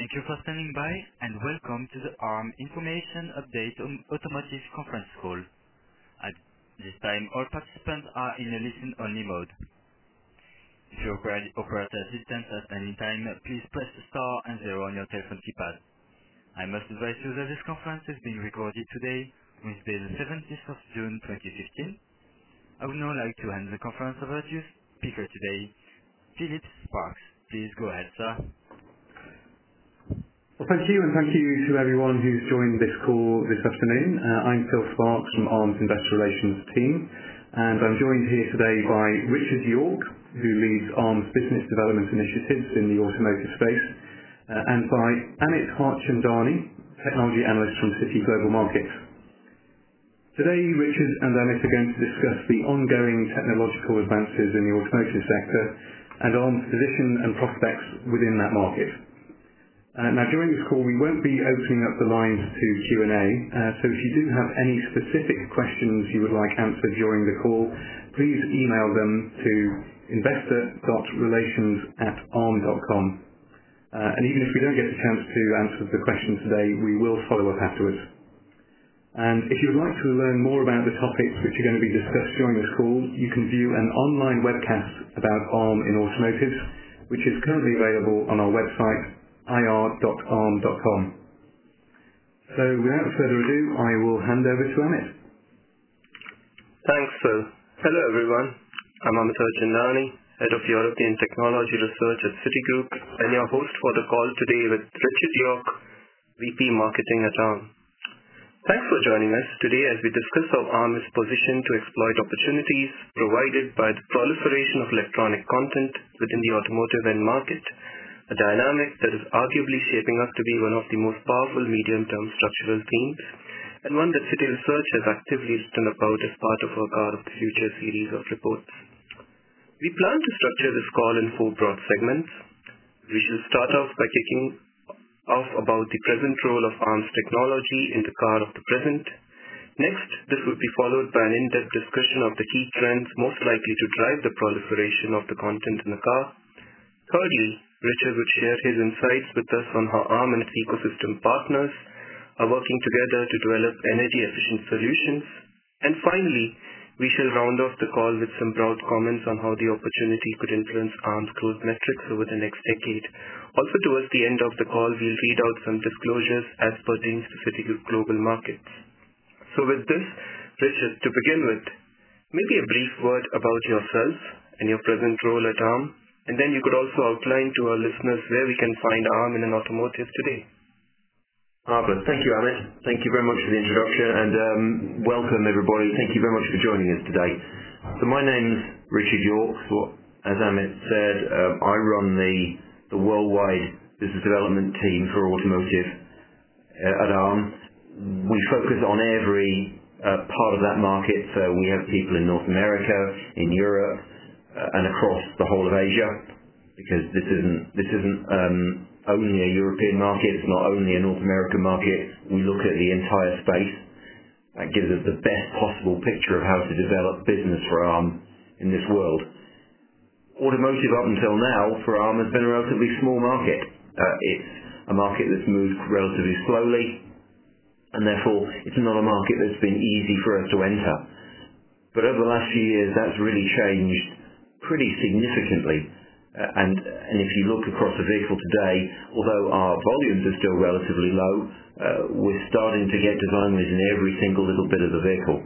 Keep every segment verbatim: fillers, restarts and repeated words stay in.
Thank you for standing by, and welcome to the Arm Information Update on Automotive conference call. At this time, all participants are in a listen-only mode. If you require operator assistance at any time, please press star and zero on your telephone keypad. I must advise you that this conference is being recorded today, Wednesday the seventeenth of June twenty fifteen. I would now like to hand the conference over to your speaker today, Philip Sparks. Please go ahead, sir. Well, thank you, and thank you to everyone who's joined this call this afternoon. Uh, I'm Phil Sparks from Arm's Investor Relations team, and I'm joined here today by Richard York, who leads Arm's business development initiatives in the automotive space, uh, and by Amit Harchandani, technology analyst from Citi Global Markets. Today, Richard and Amit are going to discuss the ongoing technological advances in the automotive sector and Arm's position and prospects within that market. Uh, now, during this call, we won't be opening up the lines to Q and A, uh, so if you do have any specific questions you would like answered during the call, please email them to investor dot relations at arm dot com. Uh, and even if we don't get the chance to answer the question today, we will follow up afterwards. And if you would like to learn more about the topics which are going to be discussed during this call, you can view an online webcast about Arm in automotive, which is currently available on our website, I R dot arm dot com. So without further ado, I will hand over to Amit. Thanks, Phil. Hello everyone. I'm Amit Harchandani, Head of European Technology Research at Citigroup, and your host for the call today with Richard York, V P Marketing at Arm. Thanks for joining us today as we discuss how Arm is positioned to exploit opportunities provided by the proliferation of electronic content within the automotive end market, a dynamic that is arguably shaping up to be one of the most powerful medium-term structural themes, and one that Citi Research has actively written about as part of our Car of the Future series of reports. We plan to structure this call in four broad segments. We shall start off by kicking off about the present role of Arm's technology in the car of the present. Next, this would be followed by an in-depth discussion of the key trends most likely to drive the proliferation of the content in the car. Thirdly, Richard would share his insights with us on how Arm and its ecosystem partners are working together to develop energy-efficient solutions. And finally, we shall round off the call with some broad comments on how the opportunity could influence Arm's growth metrics over the next decade. Also, towards the end of the call, we'll read out some disclosures as pertains to Citigroup Global Markets. So with this, Richard, to begin with, maybe a brief word about yourself and your present role at Arm. And then you could also outline to our listeners where we can find Arm in an automotive today. Marvelous. Thank you, Amit. Thank you very much for the introduction, and um, welcome everybody. Thank you very much for joining us today. So my name's Richard York. So, as Amit said, um, I run the, the worldwide business development team for automotive uh, at Arm. We focus on every uh, part of that market. So we have people in North America, in Europe, Uh, and across the whole of Asia, because this isn't this isn't um, only a European market, it's not only a North American market. We look at the entire space. That gives us the best possible picture of how to develop business for Arm in this world. Automotive up until now for Arm has been a relatively small market. Uh, it's a market that's moved relatively slowly, and therefore it's not a market that's been easy for us to enter. But over the last few years, that's really changed pretty significantly, uh, and and if you look across the vehicle today, although our volumes are still relatively low, uh, we're starting to get design wins in every single little bit of the vehicle.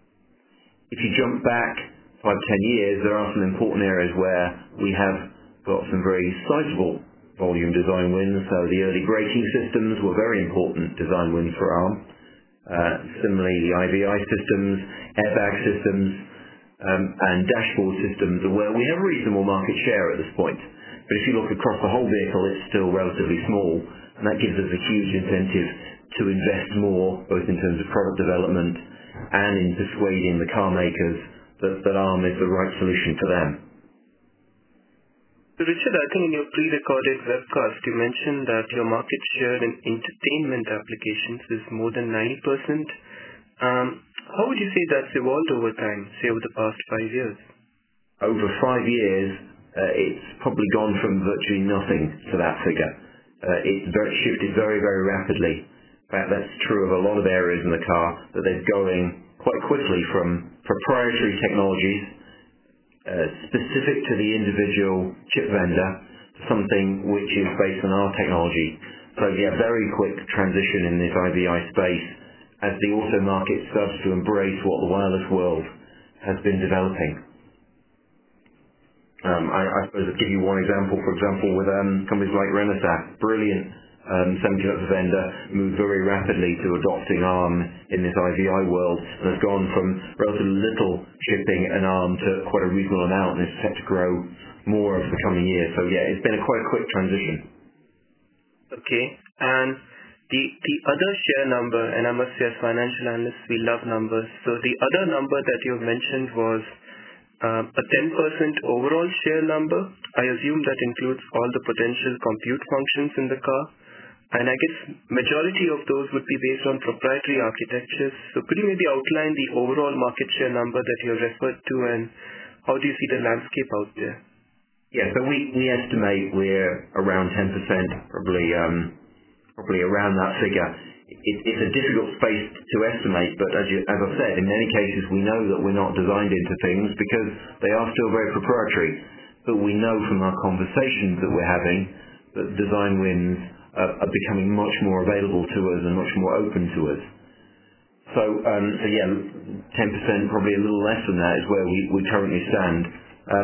If you jump back five, ten years, there are some important areas where we have got some very sizable volume design wins. So the early braking systems were very important design wins for Arm. Uh, similarly, the I V I systems, airbag systems, Um, and dashboard systems are where we have reasonable market share at this point. But if you look across the whole vehicle, it's still relatively small, and that gives us a huge incentive to invest more, both in terms of product development and in persuading the car makers that, that Arm is the right solution for them. So Richard, I think in your pre-recorded webcast, you mentioned that your market share in entertainment applications is more than ninety percent. Um, How would you say that's evolved over time, say over the past five years? Over five years, uh, it's probably gone from virtually nothing to that figure. uh, it's very, shifted very, very rapidly. In fact, that's true of a lot of areas in the car, that they're going quite quickly from proprietary technologies uh, specific to the individual chip vendor to something which is based on our technology. So yeah, very quick transition in this I V I space as the auto market starts to embrace what the wireless world has been developing. Um, I, I suppose I'll give you one example, for example, with um, companies like Renesas, brilliant um, semiconductor vendor, moved very rapidly to adopting ARM in this I V I world, and has gone from relatively little shipping an ARM to quite a reasonable amount, and is set to grow more over the coming years. So yeah, it's been a quite a quick transition. Okay, and the the other share number, and I must say as financial analysts, we love numbers. So the other number that you mentioned was uh, a ten percent overall share number. I assume that includes all the potential compute functions in the car. And I guess majority of those would be based on proprietary architectures. So could you maybe outline the overall market share number that you referred to, and how do you see the landscape out there? Yeah, so we, we estimate we're around ten percent, probably um, probably around that figure. It, it's a difficult space to estimate, but as, you, as I said, in many cases we know that we're not designed into things because they are still very proprietary. But we know from our conversations that we're having that design wins uh, are becoming much more available to us and much more open to us. So, um, so yeah, ten percent, probably a little less than that is where we, we currently stand. Um,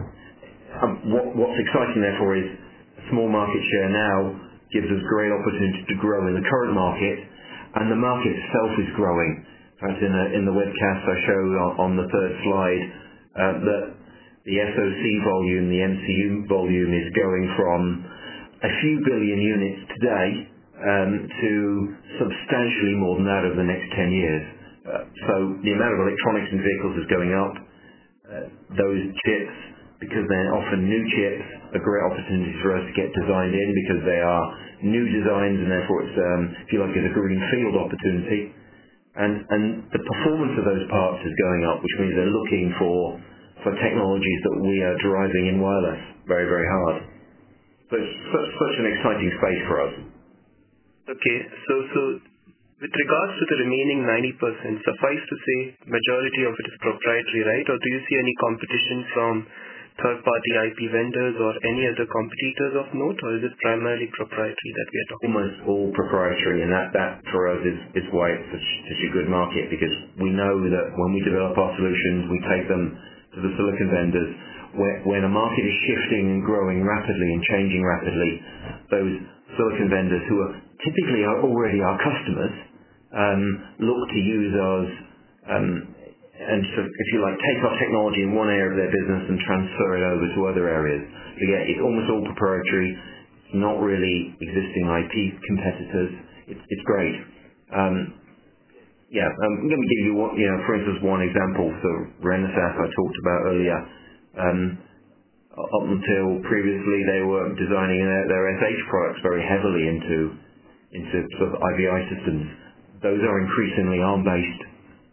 um, what, what's exciting therefore is a small market share now gives us great opportunity to grow in the current market, and the market itself is growing. In fact, in, a, in the webcast I showed on, on the third slide uh, that the S O C volume, the M C U volume is going from a few billion units today um, to substantially more than that over the next ten years. Uh, so the amount of electronics in vehicles is going up. Uh, those chips, because they're often new chips, are great opportunities for us to get designed in because they are new designs, and therefore it's, um, if you like, it's a greenfield opportunity. And, and the performance of those parts is going up, which means they're looking for, for technologies that we are driving in wireless very, very hard. So it's such, such an exciting space for us. Okay, so so with regards to the remaining ninety percent, suffice to say majority of it is proprietary, right? Or do you see any competition from third-party I P vendors or any other competitors of note, or is it primarily proprietary that we are talking about? Almost all proprietary, and that, that for us is, is why it's such, such a good market, because we know that when we develop our solutions, we take them to the silicon vendors. Where, when a market is shifting and growing rapidly and changing rapidly, those silicon vendors who are typically are already our customers um, look to use us um, and, sort of, if you like, take our technology in one area of their business and transfer it over to other areas. So yeah, it's almost all proprietary. It's not really existing I P competitors. It's, it's great. Um, yeah, um, let me give you, one, you know, for instance, one example. So Renesas I talked about earlier. Um, up until previously, they were designing their, their S H products very heavily into into sort of I V I systems. Those are increasingly ARM based.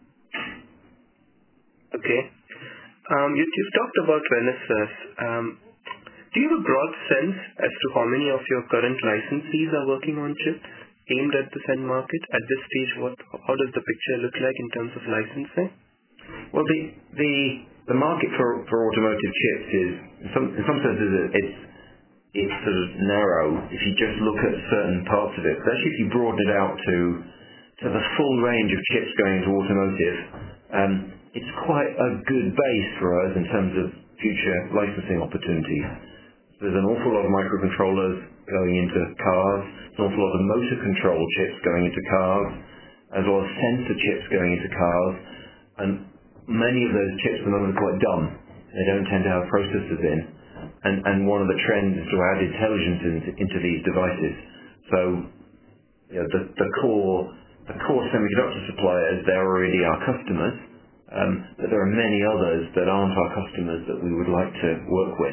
Okay. Um, you, you've talked about Renesas. Um, do you have a broad sense as to how many of your current licensees are working on chips aimed at this end market? At this stage, what how does the picture look like in terms of licensing? Well, the the the market for for automotive chips is in some in some senses it's it's sort of narrow if you just look at certain parts of it. But actually, if you broaden it out to to the full range of chips going into automotive, um, it's quite a good base for us in terms of future licensing opportunities. There's an awful lot of microcontrollers going into cars, an awful lot of motor control chips going into cars, as well as sensor chips going into cars, and many of those chips at the moment are quite dumb. They don't tend to have processors in. And, and one of the trends is to add intelligence into, into these devices. So you know, the, the core the core semiconductor suppliers, they're already our customers, um, but there are many others that aren't our customers that we would like to work with.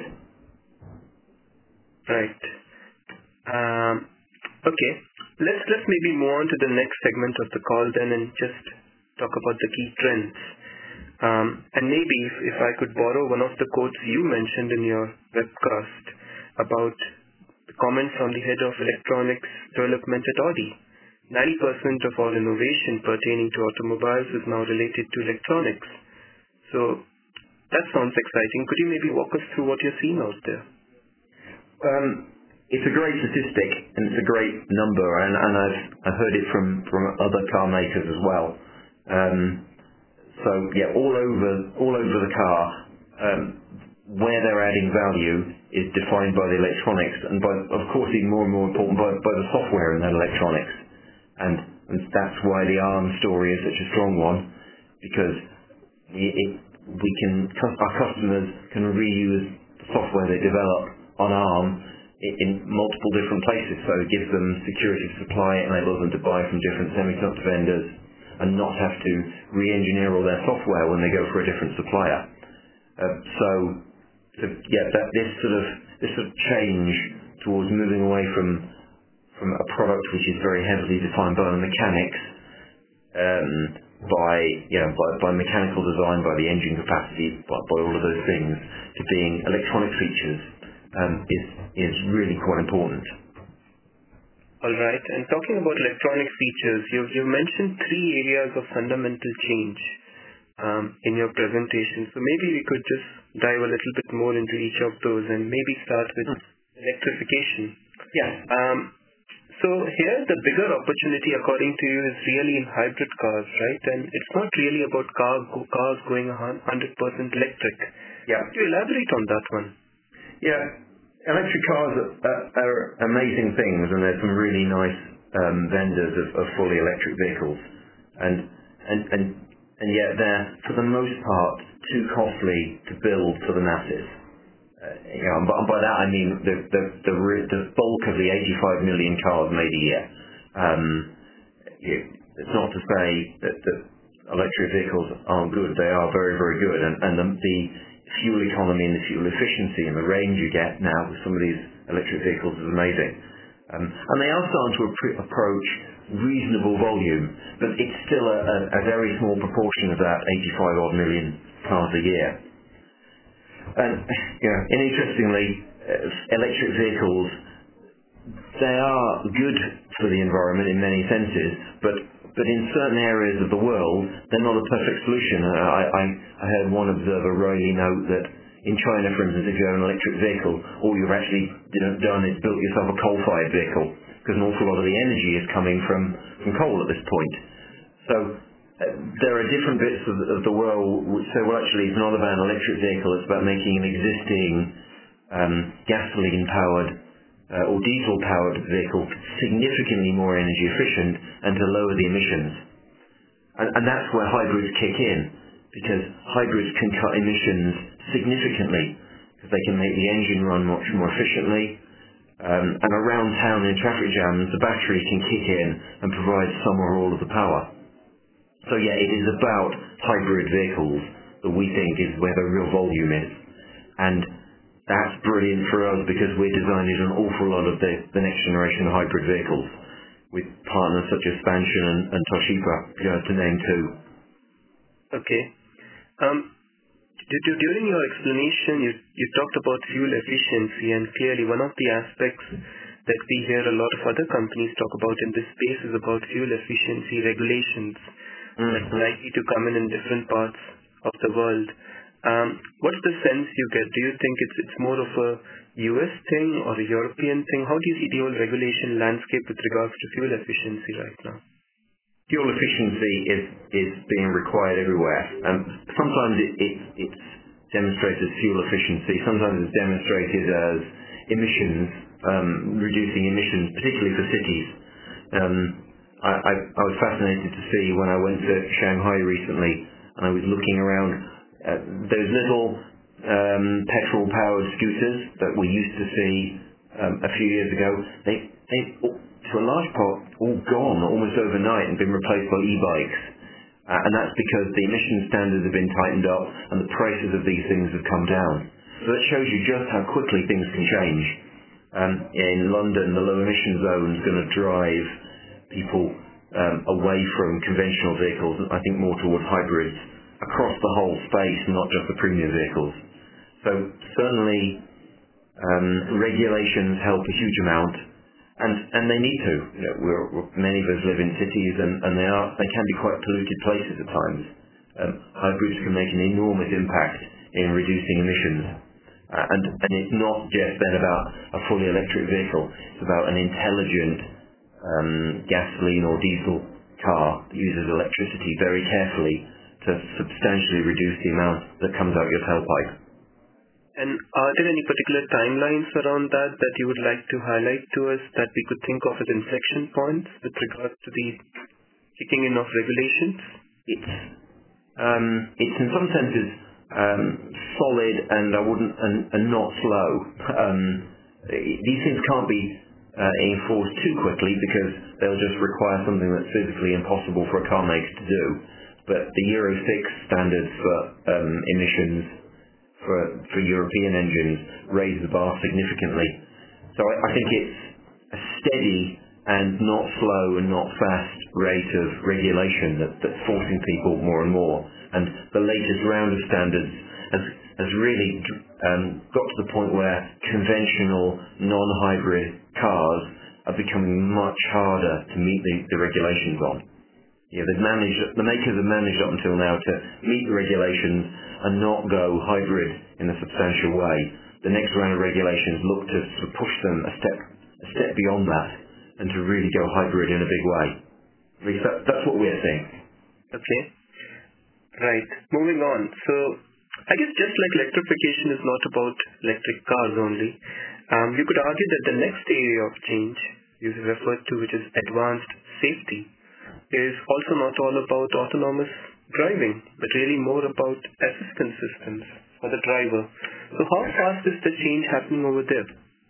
Right. Um, okay. Let's let's maybe move on to the next segment of the call then and just talk about the key trends. Um, and maybe if, if I could borrow one of the quotes you mentioned in your webcast about the comment from the head of electronics development at Audi. ninety percent of all innovation pertaining to automobiles is now related to electronics. So that sounds exciting. Could you maybe walk us through what you're seeing out there? Um, it's a great statistic and it's a great number, and, and I've, I've heard it from, from other car makers as well. Um, so yeah, all over all over the car, um, where they're adding value is defined by the electronics, and by, of course, even more and more important, by, by the software in that electronics. And, and that's why the ARM story is such a strong one, because it, it, we can, our customers can reuse the software they develop on ARM in, in multiple different places. So it gives them security of supply, it enables them to buy from different semiconductor vendors and not have to re-engineer all their software when they go for a different supplier. Uh, so, so, yeah, that this sort of this sort of change towards moving away from from a product which is very heavily defined by the mechanics, um, by you know by, by mechanical design, by the engine capacity, by, by all of those things, to being electronic features, um, is is really quite important. All right. And talking about electronic features, you've, you've mentioned three areas of fundamental change um, in your presentation. So maybe we could just dive a little bit more into each of those and maybe start with Hmm. electrification. Yeah. Um, so here the bigger opportunity according to you is really in hybrid cars, right? And it's not really about car, cars going one hundred percent electric. Yeah. Could you elaborate on that one? Yeah, electric cars are, are, are amazing things, and there's some really nice um, vendors of, of fully electric vehicles, and and and and yet they're for the most part too costly to build for the masses. Uh, you know, and by, and by that I mean the the the, re- the bulk of the eighty-five million cars made a year. Um, it, it's not to say that, that electric vehicles aren't good; they are very very good, and and the, the fuel economy and the fuel efficiency and the range you get now with some of these electric vehicles is amazing. Um, and they are starting to appro- approach reasonable volume, but it's still a, a, a very small proportion of that eighty-five odd million cars a year. And, you know, and interestingly, uh, electric vehicles, they are good for the environment in many senses, but but in certain areas of the world, they're not a perfect solution. Uh, I, I, I heard one observer rightly note that in China, for instance, if you have an electric vehicle, all you've actually you know, done is built yourself a coal-fired vehicle, because an awful lot of the energy is coming from, from coal at this point. So uh, there are different bits of, of the world which say, well, actually, it's not about an electric vehicle, it's about making an existing um, gasoline-powered Uh, or diesel-powered vehicle significantly more energy efficient and to lower the emissions. And, and that's where hybrids kick in, because hybrids can cut emissions significantly, because they can make the engine run much more efficiently, um, and around town in traffic jams, the battery can kick in and provide some or all of the power. So yeah, it is about hybrid vehicles that we think is where the real volume is. And that's brilliant for us because we're designing an awful lot of the, the next generation hybrid vehicles with partners such as Spansion and, and Toshiba, you know, to name two. Okay. Um, d- d- during your explanation, you, you talked about fuel efficiency, and clearly one of the aspects that we hear a lot of other companies talk about in this space is about fuel efficiency regulations Mm-hmm. that's likely to come in in different parts of the world. Um, what's the sense you get? Do you think it's it's more of a U S thing or a European thing? How do you see the whole regulation landscape with regards to fuel efficiency right now? Fuel efficiency is, is being required everywhere. Um, sometimes it, it, it's demonstrated as fuel efficiency, sometimes it's demonstrated as emissions, um, reducing emissions, particularly for cities. Um, I, I, I was fascinated to see when I went to Shanghai recently, and I was looking around. Uh, those little um, petrol-powered scooters that we used to see um, a few years ago, they, they, to a large part, all gone almost overnight and been replaced by e-bikes. Uh, and that's because the emission standards have been tightened up and the prices of these things have come down. So that shows you just how quickly things can change. Um, in London, the low emission zone is going to drive people um, away from conventional vehicles, I think more towards hybrids, across the whole space, not just the premium vehicles. So certainly Um, regulations help a huge amount, and, and they need to. You know, we're, we're, many of us live in cities, and, and they are they can be quite polluted places at times. Um, hybrids can make an enormous impact in reducing emissions, uh, and, and it's not just then about a fully electric vehicle. It's about an intelligent um, gasoline or diesel car that uses electricity very carefully to substantially reduce the amount that comes out your tailpipe. And are there any particular timelines around that that you would like to highlight to us that we could think of as inflection points with regards to the kicking in of regulations? It's um, it's in some senses um, solid and I wouldn't and, and not slow. Um, these things can't be uh, enforced too quickly because they'll just require something that's physically impossible for a car maker to do. But the Euro six standards for um, emissions for, for European engines raise the bar significantly. So I, I think it's a steady and not slow and not fast rate of regulation that, that's forcing people more and more. And the latest round of standards has, has really um, got to the point where conventional non-hybrid cars are becoming much harder to meet the, the regulations on. You know, they've managed, the makers have managed up until now to meet the regulations and not go hybrid in a substantial way. The next round of regulations look to sort of push them a step, a step beyond that and to really go hybrid in a big way. At least that, that's what we're seeing. Okay. Right. Moving on. So, I guess just like electrification is not about electric cars only, um, you could argue that the next area of change you referred to, which is advanced safety, is also not all about autonomous driving, but really more about assistance systems for the driver. So how fast is the change happening over there?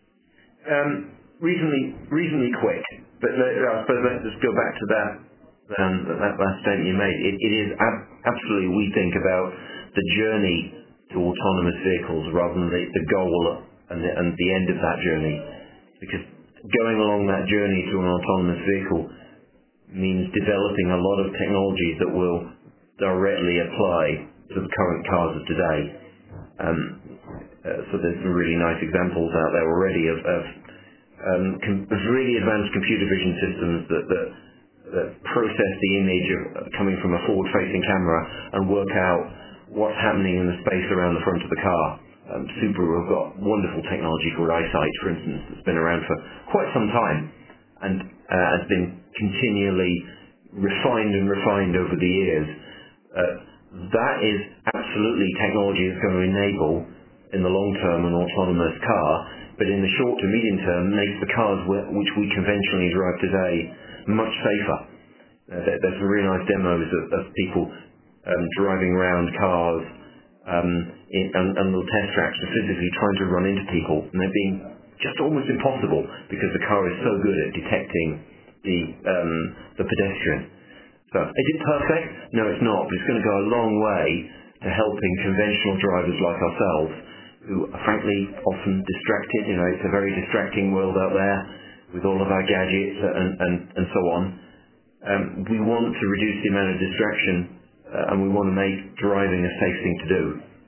Um, reasonably, reasonably quick. But uh, I suppose let's just go back to that um, that last statement you made. It, it is ab- absolutely, we think about the journey to autonomous vehicles rather than the, the goal and the, and the end of that journey. Because going along that journey to an autonomous vehicle means developing a lot of technologies that will directly apply to the current cars of today. Um, uh, so there's some really nice examples out there already of, of um, com- of really advanced computer vision systems that, that, that process the image of, uh, coming from a forward-facing camera and work out what's happening in the space around the front of the car. Um, Subaru have got wonderful technology called EyeSight, for instance, that's been around for quite some time and uh, has been continually refined and refined over the years. Uh, that is absolutely technology that's going to enable, in the long term, an autonomous car, but in the short to medium term, makes the cars wh- which we conventionally drive today much safer. Uh, there, there's some really nice demos of, of people um, driving around cars um, in, and, and little test tracks and physically trying to run into people, and they're being just almost impossible because the car is so good at detecting the um, the pedestrian. So, is it perfect? No, it's not, but it's going to go a long way to helping conventional drivers like ourselves, who are frankly often distracted. You know, it's a very distracting world out there with all of our gadgets and, and, and so on. Um, we want to reduce the amount of distraction uh, and we want to make driving a safe thing to do.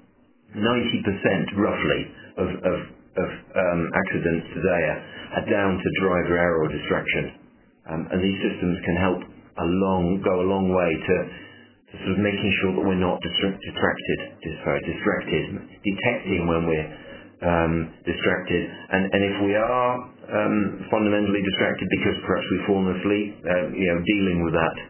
ninety percent roughly of, of, of um, accidents today are, are down to driver error or distraction. Um, and these systems can help a long, go a long way to, to sort of making sure that we're not distra- distracted, dis- sorry, distracted, detecting when we're um, distracted. And, and if we are um, fundamentally distracted because perhaps we've fallen asleep, uh, you know, dealing with that.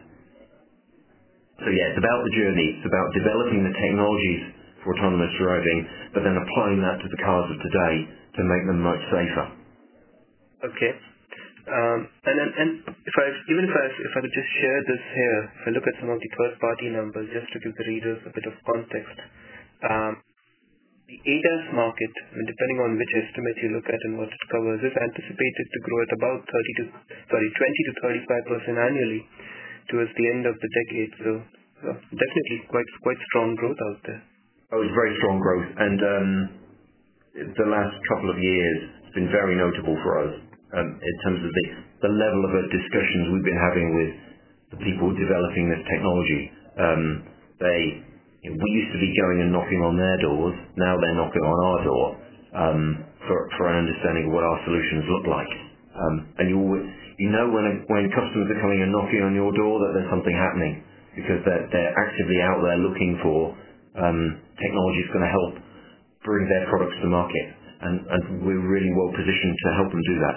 So yeah, it's about the journey. It's about developing the technologies for autonomous driving, but then applying that to the cars of today to make them much safer. Okay. Um, and and, and if I even if I if I could just share this here, if I look at some of the third-party numbers, just to give the readers a bit of context, um, the A D A S market, I mean, depending on which estimate you look at and what it covers, is anticipated to grow at about thirty to sorry twenty to thirty-five percent annually towards the end of the decade. So, so definitely quite quite strong growth out there. Oh, it's very strong growth, and um, the last couple of years has been very notable for us. Um, in terms of the, the level of uh, discussions we've been having with the people developing this technology. Um, they, you know, we used to be going and knocking on their doors, now they're knocking on our door, um, for, for an understanding of what our solutions look like. Um, and you always, you know when, a, when customers are coming and knocking on your door that there's something happening, because they're, they're actively out there looking for um, technology that's going to help bring their products to market. And, and we're really well positioned to help them do that.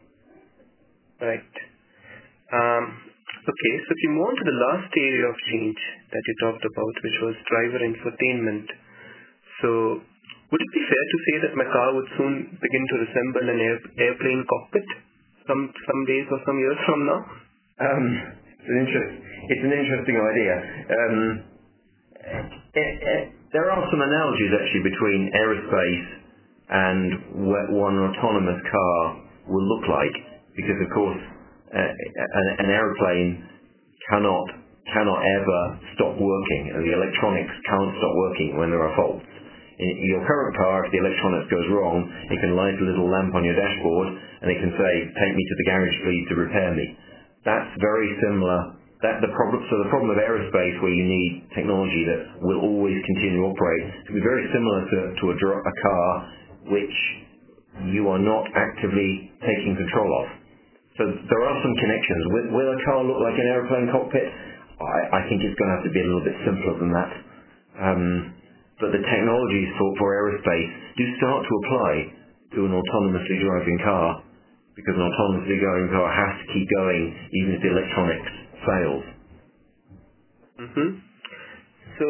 Right. Um, okay, so if you move on to the last area of change that you talked about, which was driver infotainment. So, would it be fair to say that my car would soon begin to resemble an air, airplane cockpit some some days or some years from now? Um, it's, an interest, it's an interesting idea. Um, it, it, there are some analogies actually between aerospace and what one autonomous car will look like, because of course uh, an, an aeroplane cannot cannot ever stop working, and the electronics can't stop working when there are faults. In your current car, if the electronics goes wrong, it can light a little lamp on your dashboard and it can say, take me to the garage please to repair me. That's very similar. That the problem, so the problem of aerospace, where you need technology that will always continue to operate, can be very similar to, to a, dr- a car which you are not actively taking control of. So there are some connections. Will, will a car look like an airplane cockpit? I, I think it's going to have to be a little bit simpler than that. Um, but the technologies for, for aerospace do start to apply to an autonomously driving car, because an autonomously driving car has to keep going even if the electronics fails. Mm-hmm. So,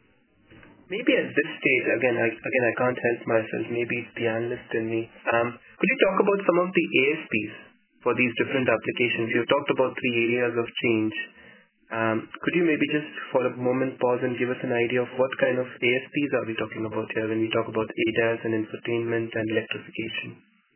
maybe at this stage, again, I, again, I can't help myself, maybe it's the analyst in me. Um, could you talk about some of the A S Ps for these different applications? You talked about three areas of change. Um, could you maybe just for a moment pause and give us an idea of what kind of A S Ps are we talking about here when we talk about A D A S and infotainment and electrification?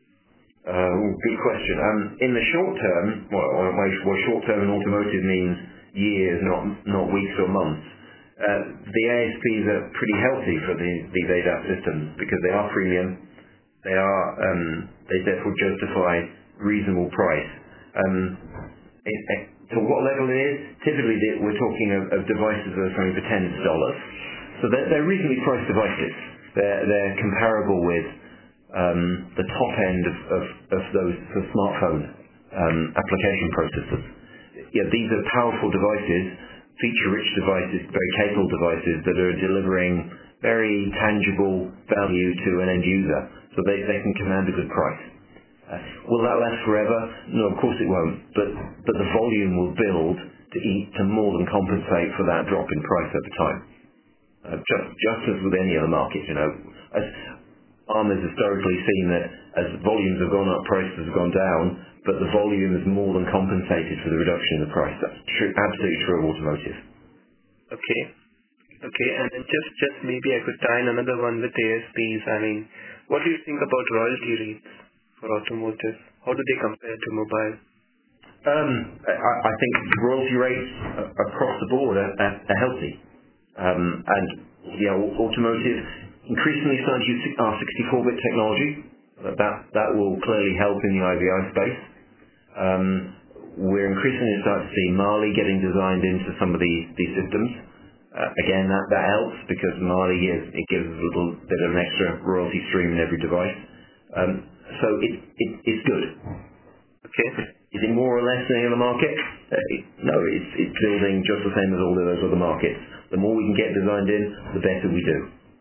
Uh, good question. Um, in the short term, well, well, short term in automotive means years, not not weeks or months. Uh, the A S Ps are pretty healthy for the, these A D A S systems because they are premium. They are um, they therefore justify reasonable price. Um, it, it, to what level it is? Typically, we're talking of, of devices that are selling for tens of dollars. So they're, they're reasonably priced devices. They're they're comparable with um, the top end of, of, of those for smartphone um, application processors. Yeah, these are powerful devices, feature-rich devices, very capable devices that are delivering very tangible value to an end user, so they, they can command a good price. Uh, will that last forever? No, of course it won't, but, but the volume will build to, eat, to more than compensate for that drop in price over time. Uh, just, just as with any other market, you know. As ARM has historically seen that as volumes have gone up, prices have gone down, but the volume has more than compensated for the reduction in the price. That's true, absolutely true of automotive. Okay. Okay, and then just, just maybe I could tie in another one with A S Ps. I mean, what do you think about royalty rates for automotive? How do they compare to mobile? Um, I, I think royalty rates across the board are, are, are healthy. Um, and, you know, automotive increasingly starting to use our sixty-four bit technology. That, that will clearly help in the I V I space. Um, we're increasingly starting to see Mali getting designed into some of these, these systems. Uh, again, that, that helps because Mali is, it gives a little bit of an extra royalty stream in every device. Um, so it, it, it's good. Okay. Is it more or less than any other market? Uh, it, no, it's, it's building just the same as all of those other markets. The more we can get designed in, the better we do.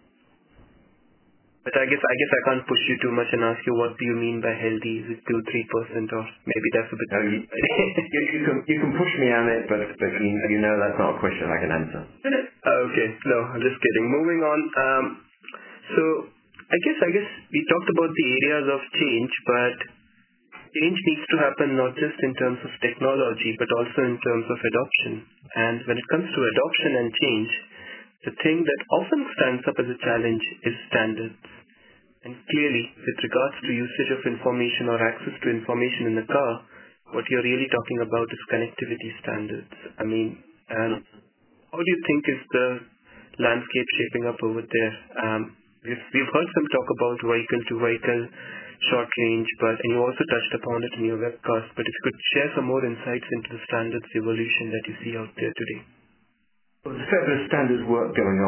But I guess I guess I can't push you too much and ask you what do you mean by healthy? Is it two, three percent, or maybe that's a bit? No, you, you, you can you can push me on it, but but you, you know that's not a question I can answer. Okay, no, I'm just kidding. Moving on. Um, so I guess I guess we talked about the areas of change, but change needs to happen not just in terms of technology, but also in terms of adoption. And when it comes to adoption and change, the thing that often stands up as a challenge is standards. And clearly, with regards to usage of information or access to information in the car, what you're really talking about is connectivity standards. I mean, and how do you think is the landscape shaping up over there? Um, we've, we've heard some talk about vehicle-to-vehicle, short range, but and you also touched upon it in your webcast, but if you could share some more insights into the standards evolution that you see out there today. Well, there's a fair bit of standards work going on.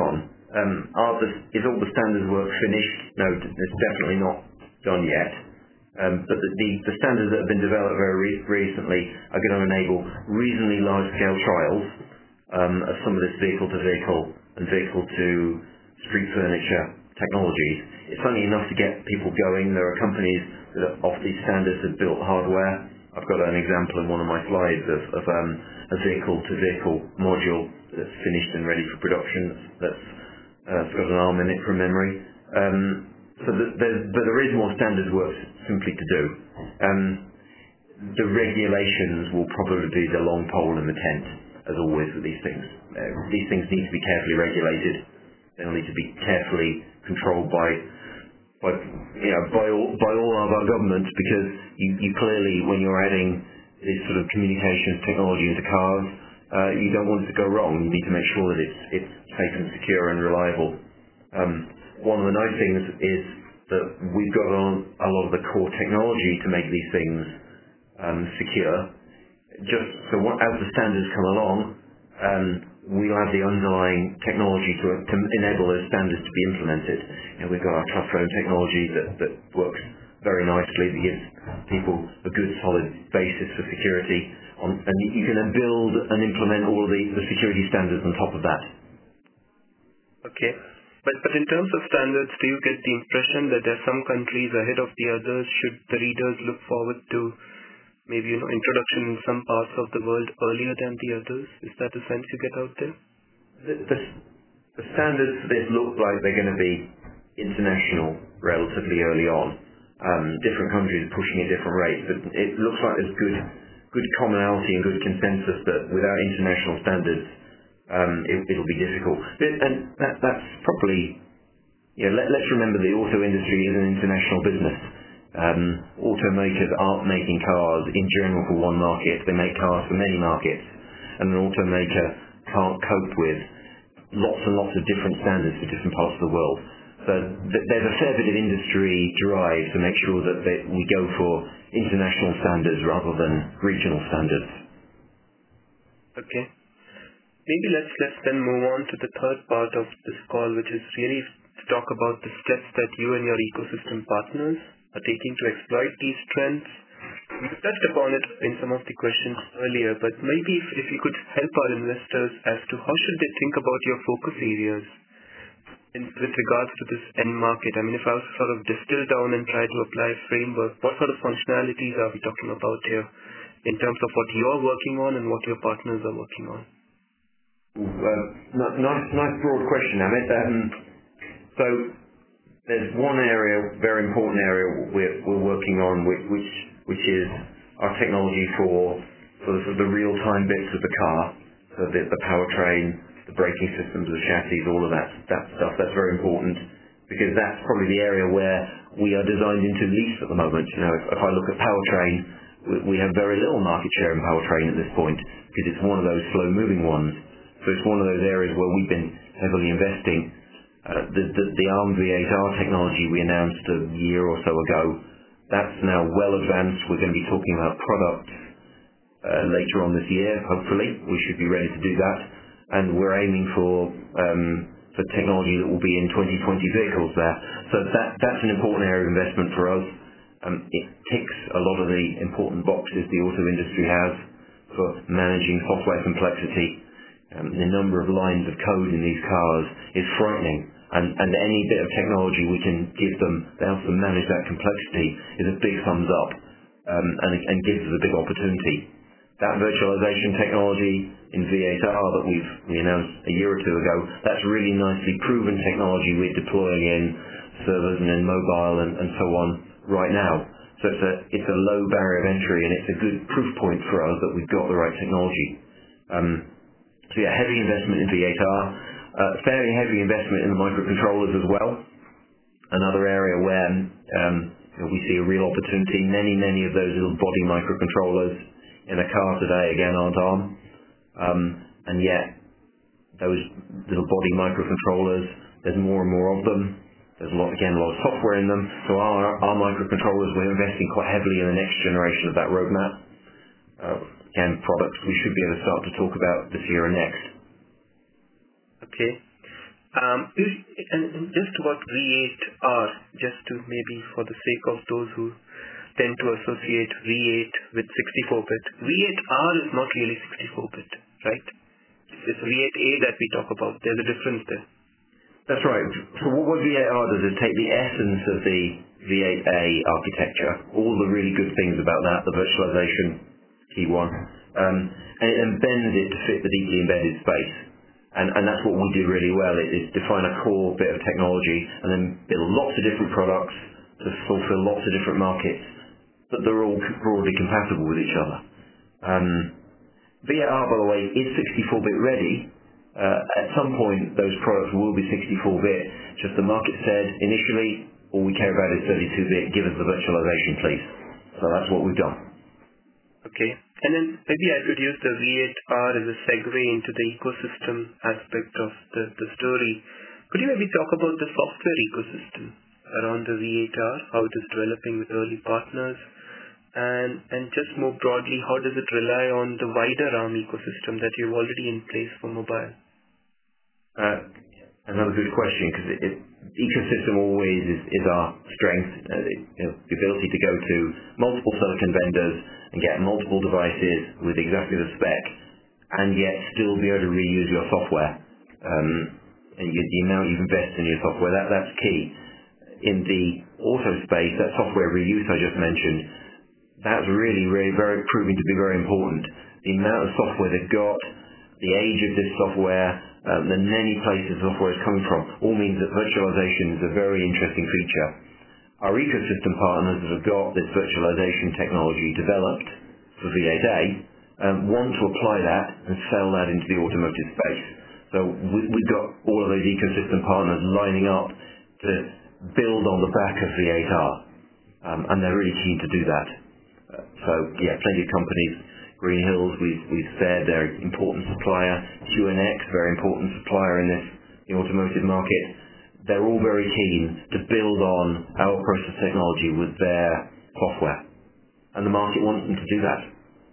Um, are the, is all the standards work finished? No, it's definitely not done yet. Um, but the, the, the standards that have been developed very re- recently are going to enable reasonably large-scale trials um, of some of this vehicle-to-vehicle and vehicle-to-street furniture technologies. It's only enough to get people going. There are companies that are off these standards have built hardware. I've got an example in one of my slides of, of um, a vehicle-to-vehicle module that's finished and ready for production. That's uh, it's got an arm in it from memory. Um, so that there's, but there is more standards work simply to do. Um, the regulations will probably be the long pole in the tent, as always with these things. Uh, these things need to be carefully regulated. They'll need to be carefully controlled by, by you know, by all, by all of our governments, because you, you clearly, when you're adding this sort of communications technology into cars, uh, you don't want it to go wrong. You need to make sure that it's, it's safe and secure and reliable. Um, one of the nice things is that we've got on a lot of the core technology to make these things um, secure. Just so what, as the standards come along, um, we'll have the underlying technology to, to enable those standards to be implemented. You know, we've got our Trustphone technology that, that works very nicely, that gives people a good solid basis for security, on, and you, you can then build and implement all of the, the security standards on top of that. Okay. But, but in terms of standards, do you get the impression that there are some countries ahead of the others? Should the readers look forward to maybe, you know, introduction in some parts of the world earlier than the others? Is that the sense you get out there? The, the, the standards for this look like they're going to be international relatively early on. Um, different countries are pushing at different rates, but it looks like there's good, good commonality and good consensus that without international standards, um, it, it'll be difficult. But, and that, that's probably, you know, let, let's remember the auto industry is an international business. Um, automakers aren't making cars in general for one market. They make cars for many markets, and an automaker can't cope with lots and lots of different standards for different parts of the world. So th- there's a fair bit of industry drive to make sure that they, we go for international standards rather than regional standards. Okay. Maybe let's let's then move on to the third part of this call, which is really to talk about the steps that you and your ecosystem partners are taking to exploit these trends. We touched upon it in some of the questions earlier, but maybe if, if you could help our investors as to how should they think about your focus areas in, with regards to this end market. I mean, if I was to sort of distill down and try to apply a framework, what sort of functionalities are we talking about here in terms of what you're working on and what your partners are working on? Well, nice, nice broad question, Amit. Um, so there's one area, very important area we're, we're working on, which, which which is our technology for for the, for the real-time bits of the car, so the, the powertrain, the braking systems, the chassis, all of that that stuff. That's very important because that's probably the area where we are designed into least at the moment. You know, if, if I look at powertrain, we, we have very little market share in powertrain at this point because it's one of those slow-moving ones. So it's one of those areas where we've been heavily investing. Uh, the, the, the ARM V eight R technology we announced a year or so ago, that's now well advanced. We're going to be talking about products uh, later on this year, hopefully. We should be ready to do that. And we're aiming for um, for technology that will be in twenty twenty vehicles there. So that that's an important area of investment for us. Um, it ticks a lot of the important boxes the auto industry has for managing software complexity. Um, the number of lines of code in these cars is frightening, and, and any bit of technology we can give them that helps them manage that complexity is a big thumbs up, um, and, and gives us a big opportunity. That virtualization technology in V eight R that we've we announced a year or two ago, that's really nicely proven technology we're deploying in servers and in mobile and, and so on right now. So it's a, it's a low barrier of entry, and it's a good proof point for us that we've got the right technology. Um, So yeah, heavy investment in V eight R, uh, fairly heavy investment in the microcontrollers as well. Another area where um, you know, we see a real opportunity. Many, many of those little body microcontrollers in a car today, again, aren't ARM. Um, and yet, those little body microcontrollers, there's more and more of them. There's a lot, again, a lot of software in them. So our, our microcontrollers, we're investing quite heavily in the next generation of that roadmap. Uh, again, products we should be able to start to talk about this year and next. Okay. Um, and, and just about V eight R, just to maybe for the sake of those who tend to associate V eight with sixty-four bit, V eight R is not really sixty-four bit, right? It's V eight A that we talk about. There's a difference there. That's right. So what V eight R does is take the essence of the V eight A architecture, all the really good things about that, the virtualization, key one, um, and it embeds it to fit the deeply embedded space. And, and that's what we do really well. It is define a core bit of technology and then build lots of different products to fulfill lots of different markets, but they're all broadly compatible with each other. Um, V eight R, by the way, is sixty-four bit ready. Uh, at some point, those products will be sixty-four bit. Just the market said initially, all we care about is thirty-two bit. Give us the virtualization, please. So that's what we've done. Okay. And then maybe I could use the V eight R as a segue into the ecosystem aspect of the, the story. Could you maybe talk about the software ecosystem around the V eight R, how it is developing with early partners, and, and just more broadly, how does it rely on the wider ARM ecosystem that you've already in place for mobile? Uh, another good question, because it, it, ecosystem always is, is our strength. Uh, it, you know, the ability to go to multiple silicon vendors and get multiple devices with exactly the spec, and yet still be able to reuse your software. Um, and you, the amount you've invested in your software, that, that's key. In the auto space, that software reuse I just mentioned, that's really, really very proving to be very important. The amount of software they've got, the age of this software, um, the many places software is coming from, all means that virtualization is a very interesting feature. Our ecosystem partners that have got this virtualization technology developed for V eight A um, want to apply that and sell that into the automotive space. So we, we've got all of those ecosystem partners lining up to build on the back of V eight R, um, and they're really keen to do that. Uh, so yeah, plenty of companies. Green Hills, we've, we've said they're an important supplier. Q N X, very important supplier in this the automotive market. They're all very keen to build on our process technology with their software. And the market wants them to do that.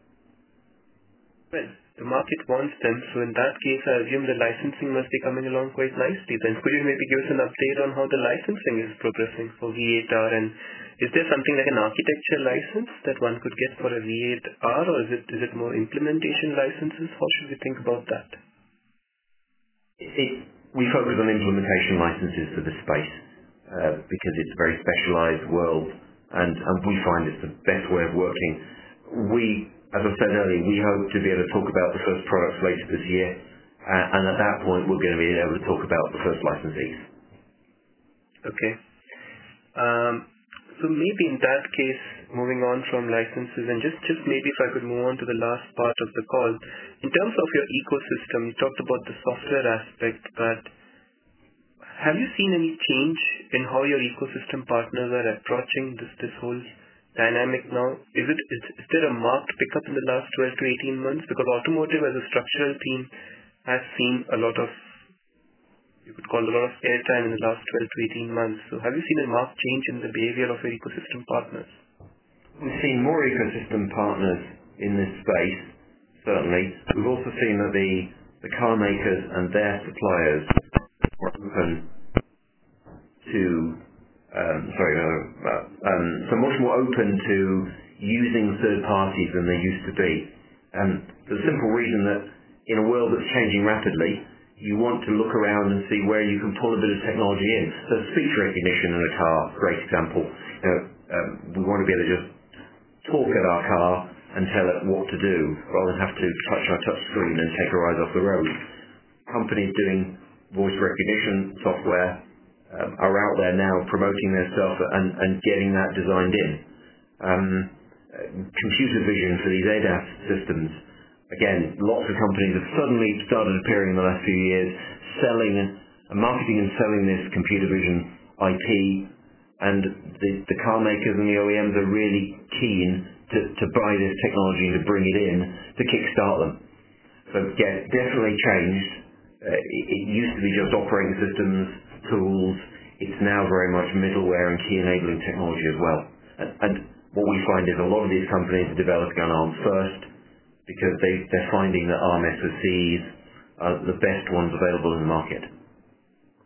Well, the market wants them, so in that case I assume the licensing must be coming along quite nicely. Then could you maybe give us an update on how the licensing is progressing for V eight R, and is there something like an architecture license that one could get for a V eight R, or is it is it more implementation licenses? How should we think about that? It, we focus on implementation licenses for this space uh, because it's a very specialized world, and, and we find it's the best way of working. We, as I said earlier, we hope to be able to talk about the first products later this year, uh, and at that point we're going to be able to talk about the first licensees. Okay. Um, so maybe in that case, moving on from licenses, and just, just maybe if I could move on to the last part of the call. In terms of your ecosystem, you talked about the software aspect, but have you seen any change in how your ecosystem partners are approaching this, this whole dynamic now? Is it is, is there a marked pickup in the last twelve to eighteen months? Because automotive as a structural theme has seen a lot of, you could call a lot of airtime in the last twelve to eighteen months. So have you seen a marked change in the behavior of your ecosystem partners? We've seen more ecosystem partners in this space, certainly. We've also seen that the, the car makers and their suppliers are open to, um, sorry, uh, um, so much more open to using third parties than they used to be. Um, for the simple reason that in a world that's changing rapidly, you want to look around and see where you can pull a bit of technology in. So speech recognition in a car, great example. You know, um, we want to be able to just talk at our car and tell it what to do, rather than have to touch our touch screen and take our eyes off the road. Companies doing voice recognition software um, are out there now promoting their stuff and, and getting that designed in. Um, computer vision for these A D A S systems. Again, lots of companies have suddenly started appearing in the last few years, selling, uh, marketing and selling this computer vision I P, and the, the car makers and the O E Ms are really keen to, to buy this technology and to bring it in to kickstart them. So yeah, definitely changed. Uh, it, it used to be just operating systems, tools. It's now very much middleware and key enabling technology as well. And, and what we find is a lot of these companies are developing on ARM first, because they, they're finding that ARM S O Cs are the best ones available in the market.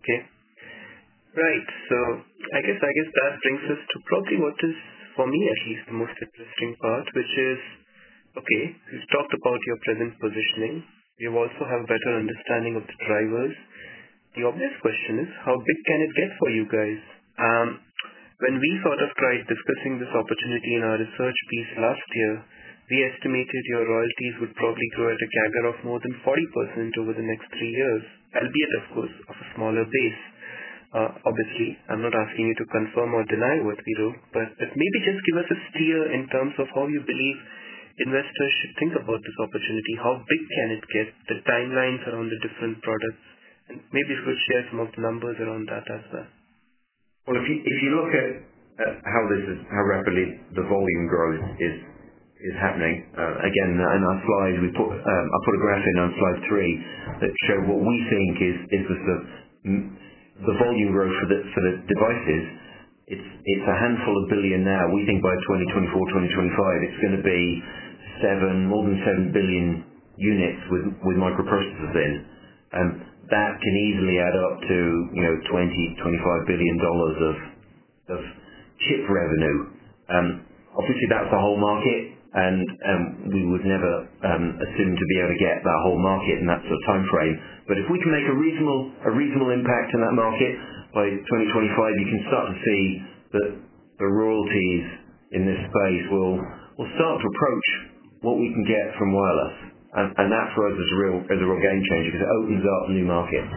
Okay. Right. So I guess I guess that brings us to probably what is, for me at least, the most interesting part, which is, okay, we've talked about your present positioning. We also have a better understanding of the drivers. The obvious question is, how big can it get for you guys? Um, when we sort of tried discussing this opportunity in our research piece last year, we estimated your royalties would probably grow at a C A G R of more than forty percent over the next three years, albeit, of course, of a smaller base. Uh, obviously, I'm not asking you to confirm or deny what we wrote, but, but maybe just give us a steer in terms of how you believe investors should think about this opportunity. How big can it get? The timelines around the different products, and maybe you could share some of the numbers around that as well. Well, if you if you look at, at how this is how rapidly the volume growth is is happening, uh, again in our slides we put um, I put a graph in on slide three that showed what we think is is the sort of, mm, the volume growth for the for the devices. It's it's a handful of billion now. We think by twenty twenty-four, twenty twenty-five it's going to be seven more than seven billion units with with microprocessors in, and that can easily add up to you know twenty, twenty-five billion dollars of of chip revenue. Um, obviously that's the whole market, and um, we would never um, assume to be able to get that whole market in that sort of time frame. But if we can make a reasonable a reasonable impact in that market by twenty twenty-five, you can start to see that the royalties in this space will will start to approach what we can get from wireless, and, and that for us is a real is a real game changer because it opens up new markets.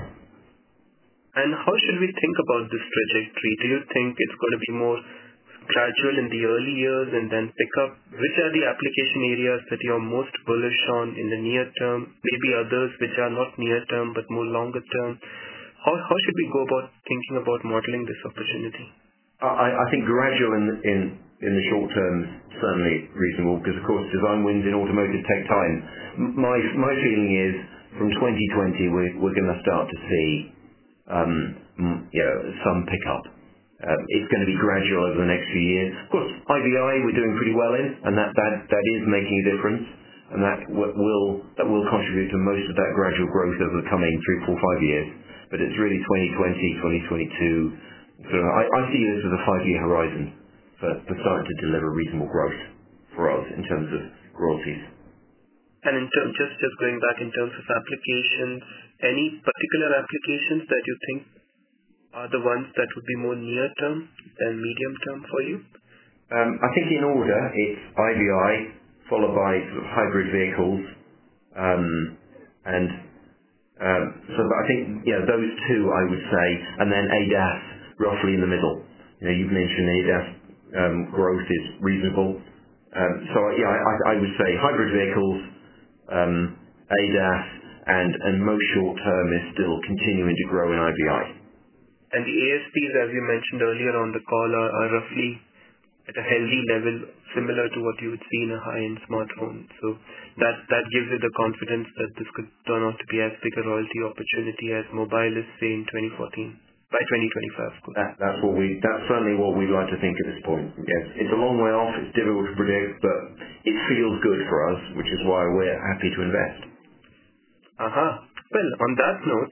And how should we think about this trajectory? Do you think it's going to be more gradual in the early years and then pick up? Which are the application areas that you're most bullish on in the near term? Maybe others which are not near term but more longer term. How how should we go about thinking about modeling this opportunity? I, I think gradual in in in the short term is certainly reasonable because of course design wins in automotive take time. M- My my feeling is from twenty twenty we're we're going to start to see um, m- you know some pickup. Um, it's going to be gradual over the next few years. Of course, I V I we're doing pretty well in, and that that, that is making a difference, and that w- will that will contribute to most of that gradual growth over the coming three, four, five years. But it's really twenty twenty, twenty twenty-two. So I, I see this as a five-year horizon for, for starting to deliver reasonable growth for us in terms of royalties. And in term, just just going back in terms of applications, any particular applications that you think are the ones that would be more near term than medium term for you? Um, I think in order, it's I V I, followed by sort of hybrid vehicles, um, and um, so I think you know those two I would say, and then A D A S roughly in the middle. You know, you've mentioned A D A S um, growth is reasonable, um, so yeah, I, I would say hybrid vehicles, um, A D A S, and and most short term is still continuing to grow in I V I. And the A S Ps, as you mentioned earlier on the call, are, are roughly at a healthy level, similar to what you would see in a high-end smartphone. So that that gives you the confidence that this could turn out to be as big a royalty opportunity as mobile is, say, in twenty fourteen, by twenty twenty-five, of course. That, that's what we. That's certainly what we'd like to think at this point. Yes, it's a long way off. It's difficult to predict, but it feels good for us, which is why we're happy to invest. Aha. Uh-huh. Well, on that note,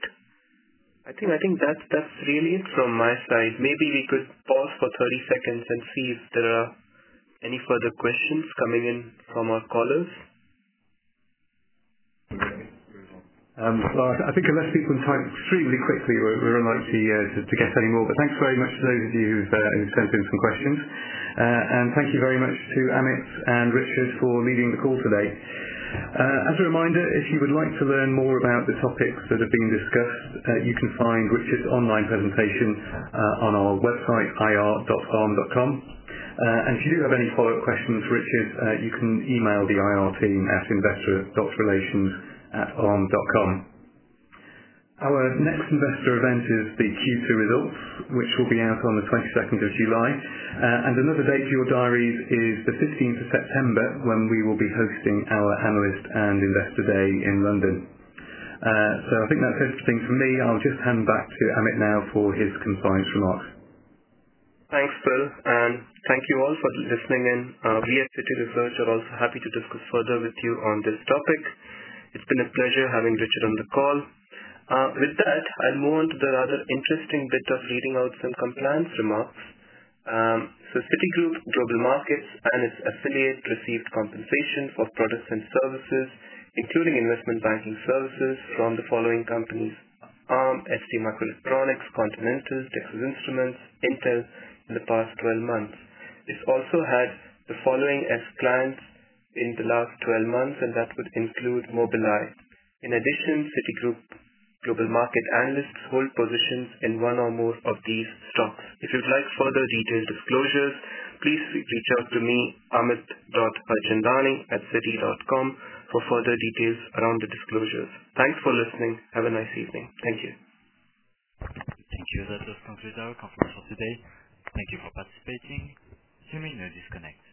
I think I think that's that's really it from my side. Maybe we could pause for thirty seconds and see if there are any further questions coming in from our callers. Um, well, I think unless people can type extremely quickly, we're, we're unlikely uh, to, to get any more. But thanks very much to those of you who've, uh, who've sent in some questions. Uh, and thank you very much to Amit and Richard for leading the call today. Uh, as a reminder, if you would like to learn more about the topics that have been discussed, uh, you can find Richard's online presentation uh, on our website, I R dot arm dot com. Uh, and if you do have any follow-up questions for Richard, uh, you can email the I R team at investor dot relations at arm dot com. Our next investor event is the Q two results, which will be out on the twenty-second of July. Uh, and another date for your diaries is the fifteenth of September, when we will be hosting our Analyst and Investor Day in London. Uh, so I think that's everything from me. I'll just hand back to Amit now for his compliance remarks. Thanks, Phil, and thank you all for listening in. Uh, we at City Research are also happy to discuss further with you on this topic. It's been a pleasure having Richard on the call. Uh, with that, I'll move on to the rather interesting bit of reading out some compliance remarks. Um, so Citigroup Global Markets and its affiliate received compensation for products and services, including investment banking services, from the following companies: Arm, S T Microelectronics, Continental, Texas Instruments, Intel in the past twelve months. It's also had the following as clients in the last twelve months, and that would include Mobileye. In addition, Citigroup Global Market analysts hold positions in one or more of these stocks. If you'd like further detailed disclosures, please reach out to me, amit dot harchandani at citi dot com, for further details around the disclosures. Thanks for listening. Have a nice evening. Thank you. Thank you. That does conclude our conference for today. Thank you for participating. You may now disconnect.